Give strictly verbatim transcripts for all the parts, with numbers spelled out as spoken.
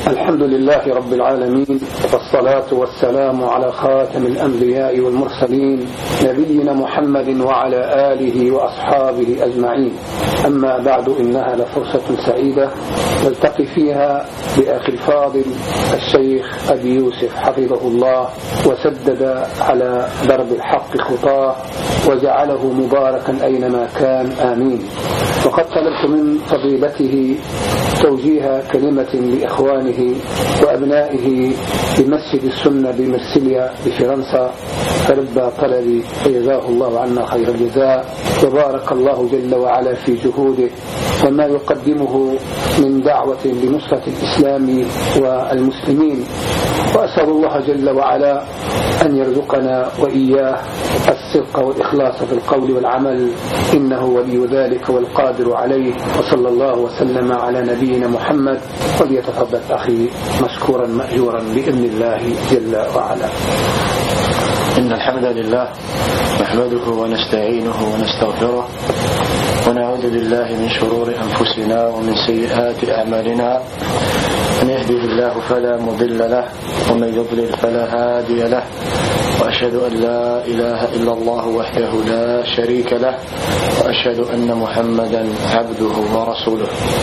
الحمد لله رب العالمين، والصلاة والسلام على خاتم الأنبياء والمرسلين نبينا محمد وعلى آله وأصحابه أجمعين. أما بعد، إنها لفرصة سعيدة نلتقي فيها بأخي الفاضل الشيخ أبي يوسف حفظه الله وسدد على درب الحق خطاه وجعله مباركا أينما كان، آمين. وقد طلبت من فضيلته توجيه كلمة لإخوانه وأبنائه بمسجد السنة بمرسيليا بفرنسا، فلبى طلبي فجزاه الله عنا خير الجزاء، وبارك الله جل وعلا في جهوده وما يقدمه من دعوة لنصرة الإسلام والمسلمين. وأسأل الله جل وعلا أن يرزقنا وإياه الصدق والإخلاص في القول والعمل، إنه ولي ذلك والقادر عليه. وصلى الله وسلم على نبينا محمد، وليتفضل أخي مشكورا مأجورا بإذن الله جل وعلا. إن الحمد لله نحمده ونستعينه ونستغفره، ونعوذ بالله من شرور أنفسنا ومن سيئات أعمالنا. من يهده الله فلا مضل له، ومن يضلل فلا هادي له، وأشهد أن لا إله إلا الله وحده لا شريك له، وأشهد أن محمدا عبده ورسوله.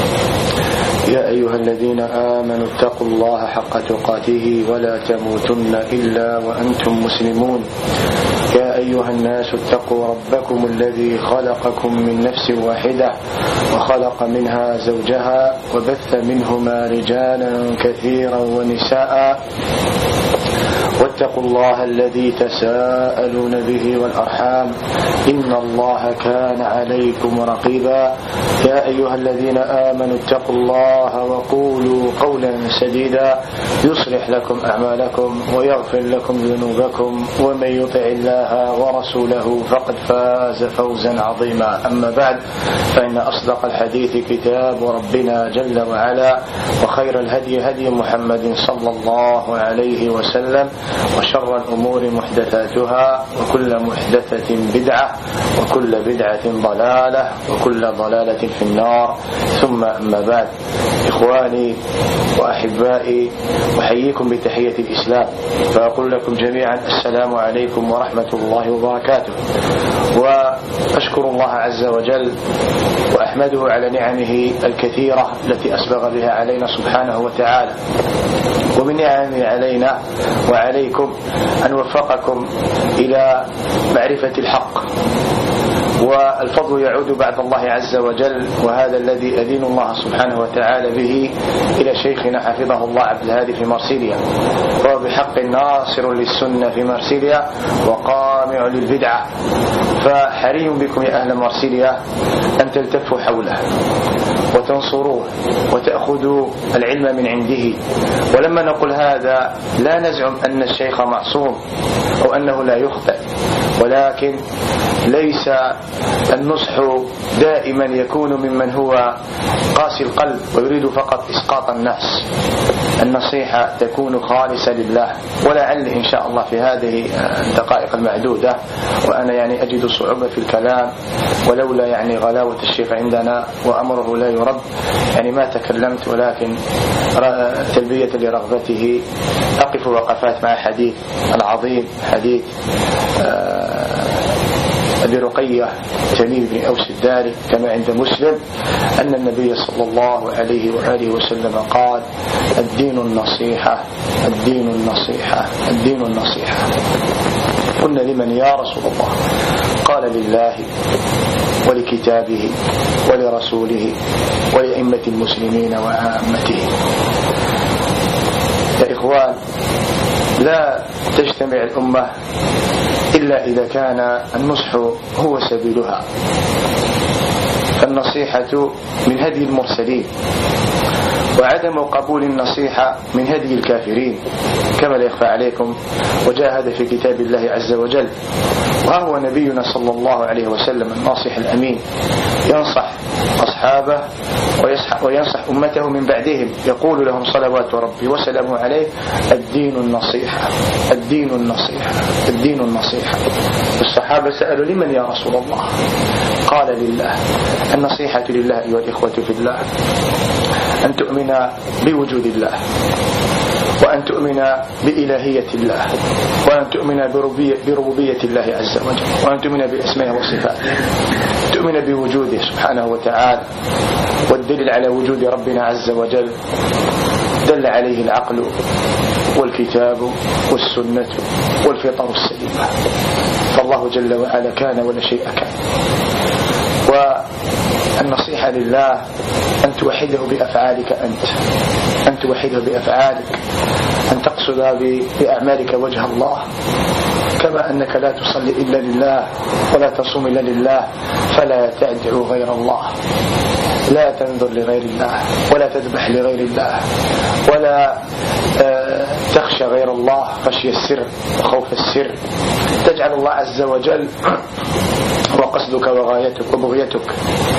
يا أيها الذين آمنوا اتقوا الله حق تقاته ولا تموتن إلا وأنتم مسلمون. يا أيها الناس اتقوا ربكم الذي خلقكم من نفس واحدة وخلق منها زوجها وبث منهما رجالا كثيرا ونساء، واتقوا الله الذي تساءلون به والأرحام، إن الله كان عليكم رقيبا. يا أيها الذين آمنوا اتقوا الله وقولوا قولا سديدا يصلح لكم أعمالكم ويغفر لكم ذنوبكم، ومن يطع الله ورسوله فقد فاز فوزا عظيما. أما بعد، فإن أصدق الحديث كتاب ربنا جل وعلا، وخير الهدي هدي محمد صلى الله عليه وسلم، وشر الأمور محدثاتها، وكل محدثة بدعة، وكل بدعة ضلالة، وكل ضلالة في النار. ثم أما بعد، إخواني وأحبائي، أحييكم بتحية الإسلام، فأقول لكم جميعا السلام عليكم ورحمة الله وبركاته. وأشكر الله عز وجل وأحمده على نعمه الكثيرة التي أسبغ بها علينا سبحانه وتعالى. ومن نعمه علينا وعليكم أن وفقكم إلى معرفة الحق، والفضل يعود بعد الله عز وجل، وهذا الذي أدين الله سبحانه وتعالى به إلى شيخنا حفظه الله عبد الهادي في مرسيليا، وهو بحق ناصر للسنة في مرسيليا وقامع للبدعة. فحري بكم يا أهل مرسيليا أن تلتفوا حوله وتنصروه وتأخذوا العلم من عنده. ولما نقول هذا لا نزعم أن الشيخ معصوم أو أنه لا يخطئ، ولكن ليس النصح دائما يكون ممن هو قاسي القلب ويريد فقط إسقاط الناس. النصيحة تكون خالصة لله. ولعل إن شاء الله في هذه الدقائق المعدودة، وأنا يعني أجد صعوبة في الكلام ولولا يعني غلاوة الشيخ عندنا وأمره لا يرد، يعني ما تكلمت، ولكن تلبية لرغبته أقف وقفات مع حديث العظيم، حديث أبي رقية تميم بن أوس الداري كما عند مسلم، أن النبي صلى الله عليه وآله وسلم قال: الدين النصيحة، الدين النصيحة، الدين النصيحة. قلنا: لمن يا رسول الله؟ قال: لله ولكتابه ولرسوله ولأئمة المسلمين وعامته. يا إخوان، لا تجتمع الأمة إلا إذا كان النصح هو سبيلها. النصيحة من هدي المرسلين، وعدم قبول النصيحة من هدي الكافرين، كما لا يخفى عليكم، وجاء هذا في كتاب الله عز وجل. وها هو نبينا صلى الله عليه وسلم الناصح الأمين ينصح الصحابة وينصح أمته من بعدهم، يقول لهم صلوات ربي وسلامه عليه: الدين النصيحة، الدين النصيحة، الدين النصيحة. الصحابة سألوا: لمن يا رسول الله؟ قال: لله. النصيحة لله أيها الإخوة في الله أن تؤمن بوجود الله، وأن تؤمن بإلهية الله، وأن تؤمن بربوبية الله عز وجل، وأن تؤمن بأسمائه وصفاته، تؤمن بوجوده سبحانه وتعالى. والدليل على وجود ربنا عز وجل دل عليه العقل والكتاب والسنة والفطر السليمة، فالله جل وعلا كان ولا شيء كان. والنصيحة لله أن توحده بأفعالك أنت، أن توحده بأفعالك، أن تقصد بأعمالك وجه الله، كما أنك لا تصلي إلا لله ولا تصوم إلا لله، فلا تدعو غير الله، لا تنظر لغير الله، ولا تذبح لغير الله، ولا تخشى غير الله خشية السر وخوف السر، تجعل الله عز وجل وقصدك وغايتك وبغيتك.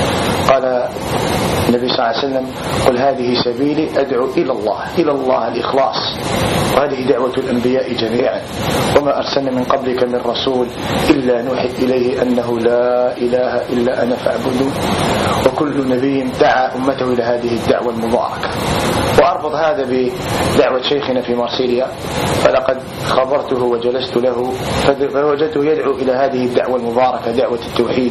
قال النبي صلى الله عليه وسلم: قل هذه سبيلي أدعو إلى الله، إلى الله الإخلاص، وهذه دعوة الأنبياء جميعا، وما أرسلنا من قبلك من رسول إلا نوحي إليه أنه لا إله إلا أنا فاعبدون. وكل نبي دعا أمته إلى هذه الدعوة المباركة. وأربط هذا بدعوة شيخنا في مارسيليا، فلقد خبرته وجلست له فوجدته يدعو إلى هذه الدعوة المباركة، دعوة التوحيد.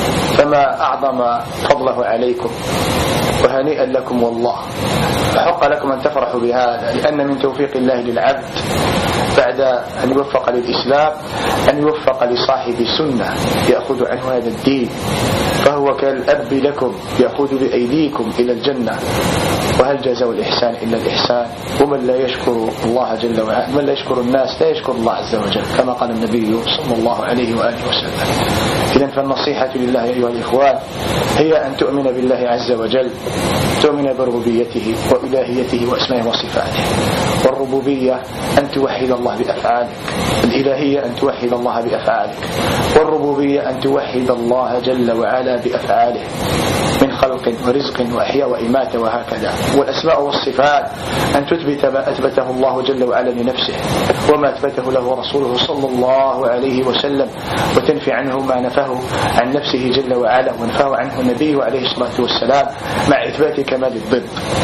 فما أعظم فضله عليكم، وهنيئا لكم والله، فحق لكم أن تفرحوا بهذا، لأن من توفيق الله للعبد بعد أن يوفق للإسلام أن يوفق لصاحب سنة يأخذ عنه هذا الدين، فهو كالأب لكم يأخذ بأيديكم إلى الجنة. وهل جزاء الإحسان إلا الإحسان؟ ومن لا يشكر الله جل وعلا، من لا يشكر الناس لا يشكر الله عز وجل، كما قال النبي صلى الله عليه وآله وسلم. إذن فالنصيحة لله أيها الإخوان هي أن تؤمن بالله عز وجل، تؤمن بربوبيته وإلهيته وأسمائه وصفاته. والربوبية أن توحد الله بأفعالك، الإلهية أن توحد الله بأفعالك، والربوبية أن توحد الله جل وعلا بأفعاله من خلق ورزق وإحياء وإماتة وهكذا. والأسماء والصفات أن تثبت ما أثبته الله جل وعلا لنفسه وما أثبته له رسوله صلى الله عليه وسلم، وتنفي عنه ما نفاه عن نفسه جل وعلا ونفاه عنه النبي عليه الصلاة والسلام، مع إثبات كمال الضد.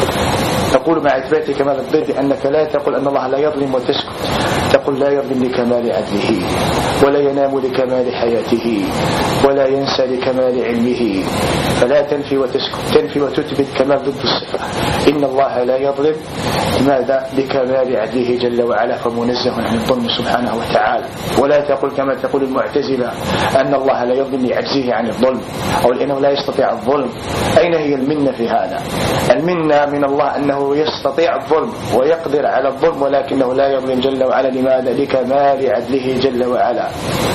تقول مع إثبات كمال الضد أنك لا تقول أن الله لا يظلم وتسكت، تقول لا يظلم لكمال عدله، ولا ينام لكمال حياته، ولا ينسى لكمال علمه، فلا تنفي وتسكت، تنفي وتثبت كمال ضد الصفة. إن الله لا يظلم ماذا؟ لكمال عدله جل وعلا، فمنزه عن الظلم سبحانه وتعالى. ولا تقول كما تقول المعتزلة أن الله لا يظلم لعجزه عن الظلم، أو لأنه لا يستطيع الظلم. أين هي المنة في هذا؟ المنة من الله أنه يستطيع الظلم ويقدر على الظلم، ولكنه لا يظلم جل وعلا. لماذا؟ لكمال عدله جل وعلا.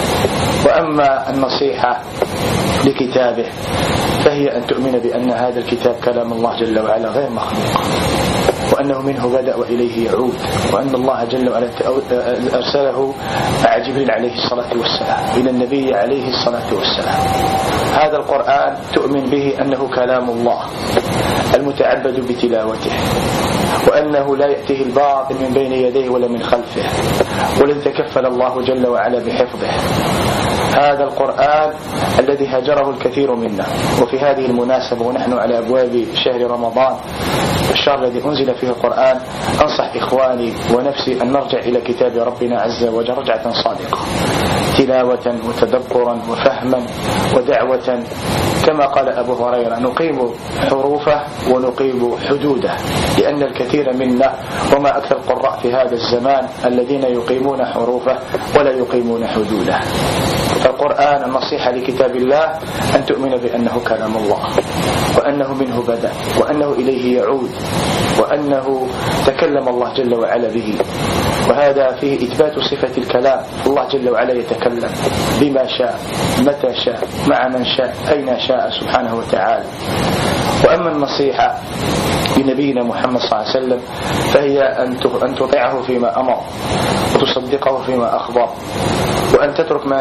وأما النصيحة لكتابه فهي أن تؤمن بأن هذا الكتاب كلام الله جل وعلا غير مخلوق، وأنه منه بدأ وإليه يعود، وأن الله جل وعلا أرسله مع جبريل عليه الصلاة والسلام إلى النبي عليه الصلاة والسلام. هذا القرآن تؤمن به أنه كلام الله المتعبد بتلاوته، وأنه لا يأتيه الباطل من بين يديه ولا من خلفه، ولن تكفل الله جل وعلا بحفظه. هذا القرآن الذي هجره الكثير منا. وفي هذه المناسبة ونحن على أبواب شهر رمضان، الشهر الذي أنزل فيه القرآن، أنصح إخواني ونفسي أن نرجع إلى كتاب ربنا عز وجل رجعة صادقة، تلاوة وتدبرا وفهما ودعوة، كما قال أبو هريرة: نقيم حروفه ونقيم حدوده. لأن الكثير منا وما أكثر القراء في هذا الزمان الذين يقيمون حروفه ولا يقيمون حدوده. فالقرآن النصيحة لكتاب الله أن تؤمن بأنه كلام الله، وأنه منه بدأ، وأنه إليه يعود، وأنه تكلم الله جل وعلا به. وهذا فيه إثبات صفة الكلام. الله جل وعلا يتكلم بما شاء، متى شاء، مع من شاء، أين شاء سبحانه وتعالى. وأما النصيحة لنبينا محمد صلى الله عليه وسلم فهي أن تطيعه فيما أمر، وتصدقه فيما أخبر، وأن تترك ما نهاك عنه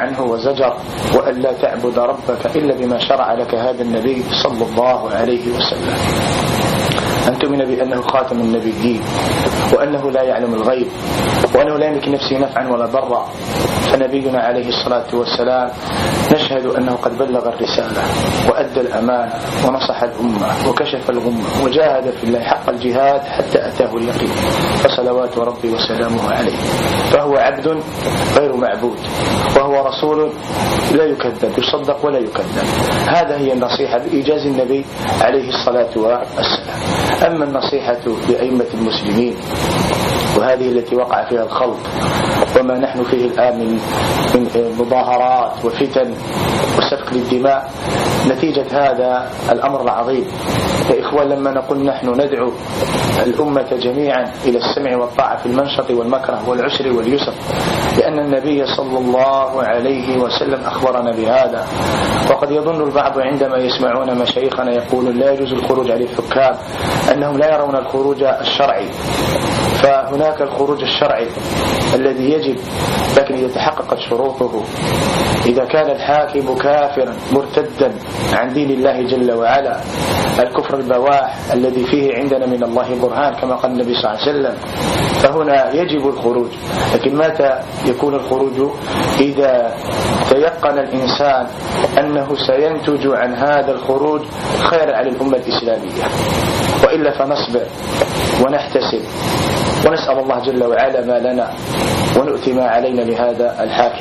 عنه وزجر وأن لا تعبد ربك إلا بما شرع لك هذا النبي صلى الله عليه وسلم، أن تؤمن بأنه خاتم النبيين، وأنه لا يعلم الغيب، وأنه لا يملك نفسه نفعا ولا ضرا. فنبينا عليه الصلاة والسلام نشهد أنه قد بلغ الرسالة وأدى الأمانة ونصح الأمة وكشف الغمة وجاهد في الله حق الجهاد حتى أتاه اليقين، فصلوات ربي وسلامه عليه. فهو عبد غير معبود، وهو رسول لا يكذب، يصدق ولا يكذب. هذا هي النصيحة بإيجاز النبي عليه الصلاة والسلام. أما النصيحة لأئمة المسلمين، وهذه التي وقع فيها الخلط وما نحن فيه الآن من مظاهرات وفتن وسفك للدماء نتيجة هذا الأمر العظيم. يا إخوان، لما نقول نحن ندعو الأمة جميعا إلى السمع والطاعة في المنشط والمكره والعسر واليسر، لأن النبي صلى الله عليه وسلم أخبرنا بهذا. وقد يظن البعض عندما يسمعون مشايخنا يقولون لا يجوز الخروج على الحكام أنهم لا يرون الخروج الشرعي. فهناك الخروج الشرعي الذي يجب، لكن إذا تحققت شروطه، إذا كان الحاكم كافرا مرتدا عن دين الله جل وعلا الكفر البواح الذي فيه عندنا من الله برهان كما قال النبي صلى الله عليه وسلم، فهنا يجب الخروج. لكن متى يكون الخروج؟ إذا تيقن الإنسان أنه سينتج عن هذا الخروج خير على الأمة الإسلامية، وإلا فنصبر ونحتسب ونسأل الله جل وعلا ما لنا ونؤتي ما علينا لهذا الحاكم.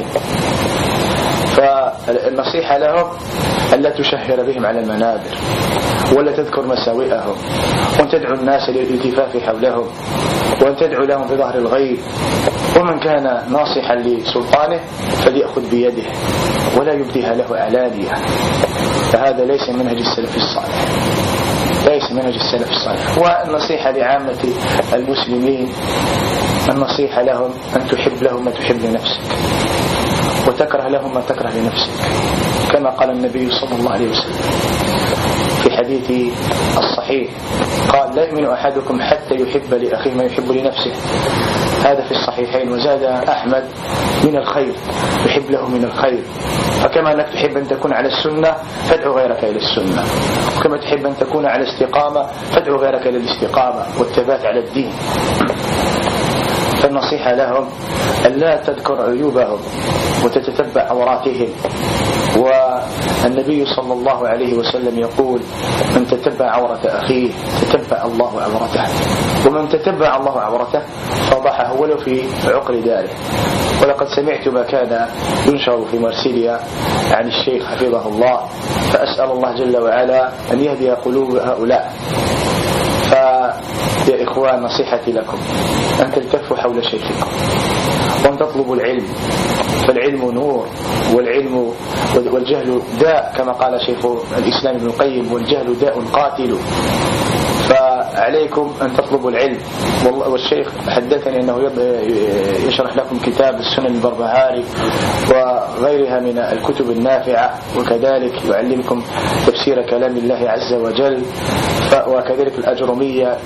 فالنصيحة لهم ألا تشهر بهم على المنابر ولا تذكر مساوئهم، وأن تدعو الناس للالتفاف حولهم، وأن تدعو لهم بظهر الغيب. ومن كان ناصحا لسلطانه فليأخذ بيده ولا يبديها له علانية. فهذا ليس منهج السلف الصالح، ليس منهج السلف الصالح. والنصيحة لعامة المسلمين، النصيحة لهم أن تحب لهم ما تحب لنفسك، وتكره لهم ما تكره لنفسك، كما قال النبي صلى الله عليه وسلم في حديث الصحيح قال: لا يؤمن أحدكم حتى يحب لأخيه ما يحب لنفسه. هذا في الصحيحين. وزاد أحمد: من الخير، يحب له من الخير. فكما أنك تحب أن تكون على السنة فادعو غيرك إلى السنة، وكما تحب أن تكون على استقامة فادعو غيرك إلى الاستقامة والثبات على الدين. فالنصيحة لهم أن لا تذكر عيوبهم وتتتبع عوراتهم. والنبي صلى الله عليه وسلم يقول: من تتبع عورة أخيه تتبع الله عورته، ومن تتبع الله عورته فضحه ولو في عقر داره. ولقد سمعت ما كان ينشر في مرسيليا عن الشيخ حفظه الله، فأسأل الله جل وعلا أن يهدي قلوب هؤلاء. فيا إخوان، نصيحتي لكم أن تلتفوا حول شيخكم وأن تطلبوا العلم، فالعلم نور، والعلم والجهل داء كما قال شيخ الإسلام ابن القيم: والجهل داء قاتل. فعليكم أن تطلبوا العلم. والشيخ حدثني أنه يشرح لكم كتاب السنن البربهاري وغيرها من الكتب النافعة، وكذلك يعلمكم تفسير كلام الله عز وجل، وكذلك الأجرمية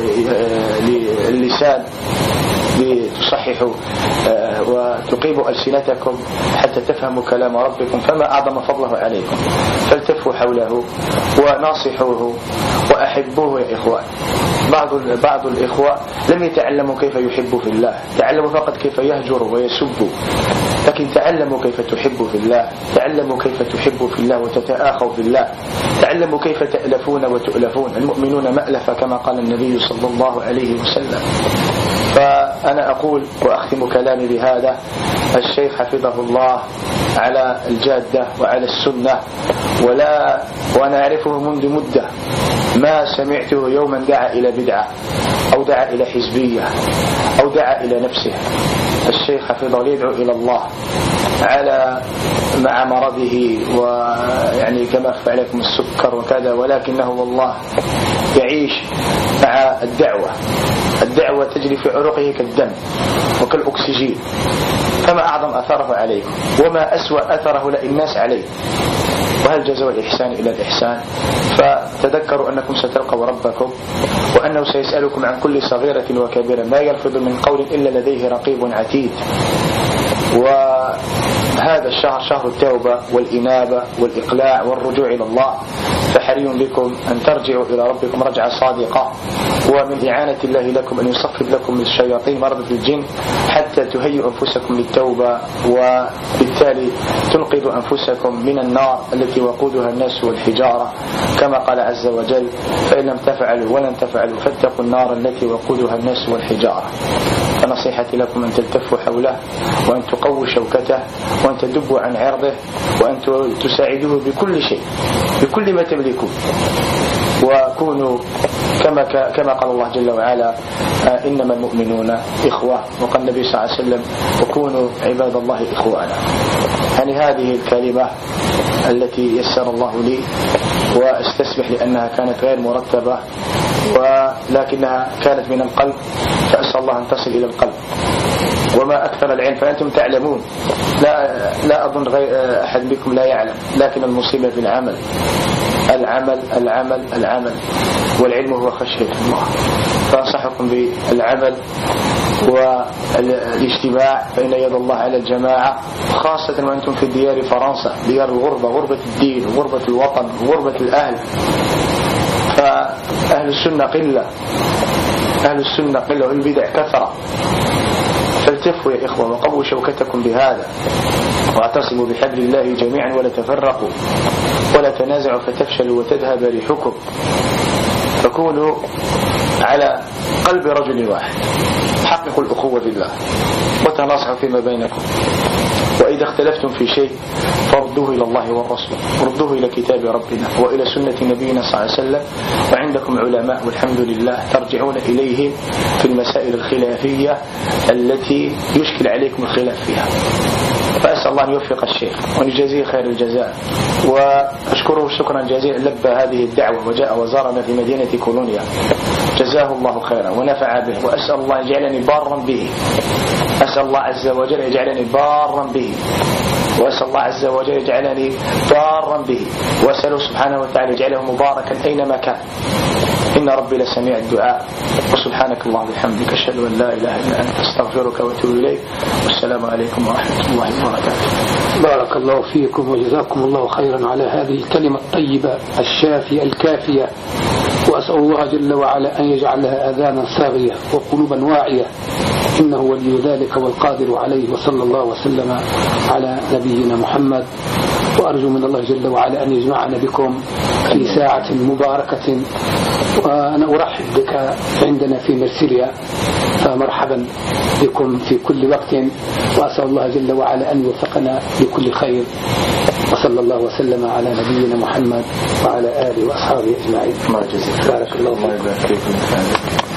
للسان لتصححوا وتقيموا ألسنتكم حتى تفهموا كلام ربكم، فما أعظم فضله عليكم. فالتفوا حوله وناصحوه وأحبوه يا إخوان. بعض بعض الإخوة لم يتعلموا كيف يحبوا في الله، تعلموا فقط كيف يهجروا ويسبوا. لكن تعلموا كيف تحبوا في الله، تعلموا كيف تحبوا في الله وتتآخوا في الله، تعلموا كيف تألفون وتؤلفون. المؤمنون مألفة كما قال النبي صلى الله عليه وسلم. فأنا أقول وأختم كلامي بهذا: الشيخ حفظه الله على الجادة وعلى السنة، ولا وأنا أعرفه منذ مدة، ما سمعته يوما دعا إلى بدعة أو دعا إلى حزبية أو دعا إلى نفسه. الشيخ حفظه الله يدعو إلى الله على مع مرضه، ويعني كما أخفى عليكم السكر وكذا، ولكنه والله يعيش مع الدعوة. الدعوة تجري في عروقه كالدم وكالأكسجين. فما أعظم أثره عليكم، وما أسوأ أثره للناس عليه. وهل جزاء الإحسان إلى الإحسان؟ فتذكروا أنكم ستلقوا ربكم، وأنه سيسألكم عن كل صغيرة وكبيرة، ما يلفظ من قول إلا لديه رقيب عتيد. و هذا الشهر شهر التوبة والإنابة والإقلاع والرجوع إلى الله، فحري بكم أن ترجعوا إلى ربكم رجعة صادقة، ومن إعانة الله لكم أن يصفد لكم الشياطين مردة الجن حتى تهيئوا أنفسكم للتوبة، وبالتالي تنقذوا أنفسكم من النار التي وقودها الناس والحجارة، كما قال عز وجل: فإن لم تفعلوا ولن تفعلوا فاتقوا النار التي وقودها الناس والحجارة. فنصيحتي لكم أن تلتفوا حوله، وأن تقووا شوكته، وأن تدبوا عن عرضه، وأن تساعدوه بكل شيء، بكل ما تملكون، وكونوا كما كما قال الله جل وعلا: إنما المؤمنون إخوة، وقال النبي صلى الله عليه وسلم: وكونوا عباد الله إخوانا. يعني هذه الكلمة التي يسر الله لي، واستسمح لأنها كانت غير مرتبة ولكنها كانت من القلب، فأسأل الله أن تصل إلى القلب. وما أكثر العلم، فأنتم تعلمون، لا لا أظن غير أحد بكم لا يعلم، لكن المصيبة في العمل العمل العمل العمل والعلم هو خشية الله. فأنصحكم بالعمل والاجتماع، فإن يد الله على الجماعة، خاصة وأنتم في ديار فرنسا، ديار الغربة، غربة الدين وغربة الوطن وغربة الأهل. فأهل السنة قلة، أهل السنة قلة والبدع كثرة. فالتفوا يا إخوة وقووا شوكتكم بهذا، واعتصموا بحبل الله جميعا ولا تفرقوا ولا تنازعوا فتفشلوا وتذهب ريحكم. فكونوا على قلب رجل واحد، حققوا الأخوة بالله وتناصحوا فيما بينكم. وإذا اختلفتم في شيء فردوه إلى الله والرسول، ردوه إلى كتاب ربنا وإلى سنة نبينا صلى الله عليه وسلم. وعندكم علماء والحمد لله ترجعون إليهم في المسائل الخلافية التي يشكل عليكم الخلاف فيها. فأسأل الله أن يوفق الشيخ وأن يجازيه خير الجزاء، وأشكره شكرا جزيلا لبى هذه الدعوة وجاء وزارنا في مدينة كولونيا، جزاه الله خيرا ونفع به. وأسأل الله أن يجعلني بارا به، أسأل الله عز وجل يجعلني بارا به، وأسأل الله عز وجل يجعلني بارا به، وأسأله سبحانه وتعالى يجعله مباركا أينما كان. إن ربي لسميع الدعاء. وسبحانك اللهم وبحمدك أشهد أن لا إله إلا أنت أستغفرك وأتوب إليك. والسلام عليكم ورحمة الله وبركاته. بارك الله فيكم وجزاكم الله خيرا على هذه الكلمة الطيبة الشافية الكافية، وأسأل الله جل وعلا أن يجعلها آذانا صاغية وقلوبا واعية، إنه ولي ذلك والقادر عليه. وصلى الله وسلم على نبينا محمد. وأرجو من الله جل وعلا أن يجمعنا بكم في ساعة مباركة. وأنا أرحب بك عندنا في مرسيليا، فمرحبا بكم في كل وقت، وأسأل الله جل وعلا أن يوفقنا لكل خير. وصلى الله وسلم على نبينا محمد وعلى آله وأصحابه أجمعين. بارك الله فيكم.